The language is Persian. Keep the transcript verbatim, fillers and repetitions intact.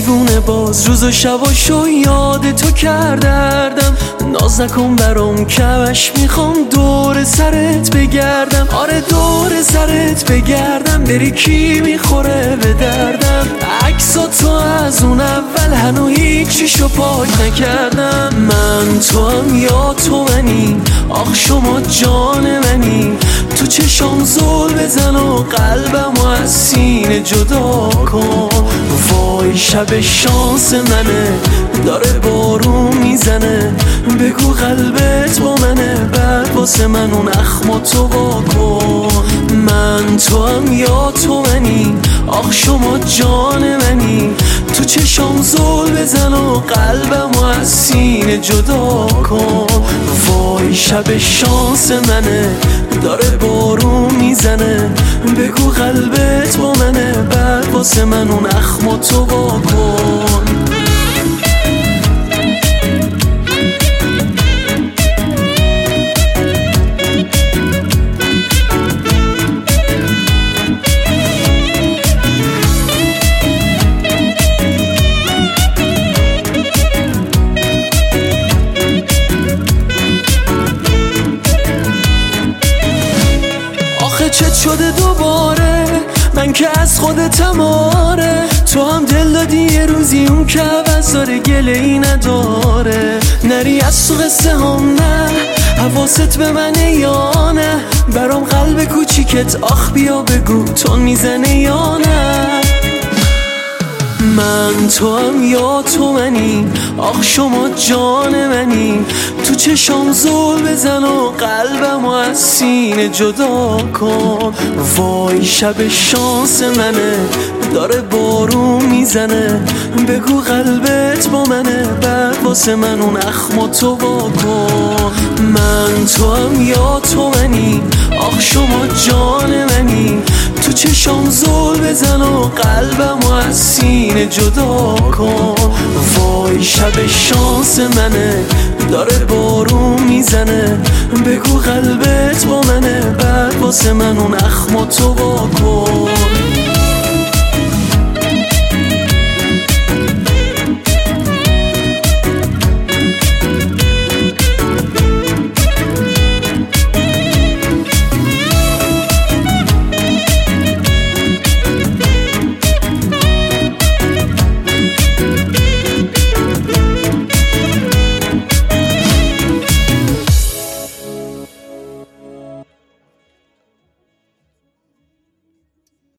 دیوونه باز روز و شباشو یاد تو کردردم. ناز نکن برام کمش میخوام دور سرت بگردم. آره دور سرت بگردم بری کی میخوره به دردم. عکسا تو از اون اول هنو هیچیشو پاک نکردم. من تو هم یا تو منی آخ شما جان منی. تو چشام زل بزن و قلبمو از سینه جدا کن. وای شب شانس منه داره بارون میزنه. بگو قلبت با منه بعد واسه من اون اخمو تو واکن. من تو هم یا تو منی آخ شما جان منی. تو چشام زل بزن و قلبمو از سینه جدا کن. وای شب شانس منه داره بارون میزنه. بگو قلبت با منه بعد واسه من اون اخمو تو واکن. چت شده دوباره من که از خودتم آره. تو هم دل دادی یه روزی اون که عوض داره گله ای نداره. نری از تو قصه هم نه حواست به منه یا نه. برام قلب کوچیکت آخ بیا بگو تون میزنه یا نه. من تو هم یا تو منی آخ شما جان منی. تو چشام زل بزن و قلبمو از سینه جدا کن. وای شب شانس منه داره بارون میزنه. بگو قلبت با منه بعد واسه من اون اخمو تو واکن. من تو هم یا تو منی آخ شما جان منی. تو چشام زل بزن و قلبمو از سینه جدا کن. وای شب شانس منه داره بارون میزنه. بگو قلبت با منه بعد واسه من اون اخمو تو واکن.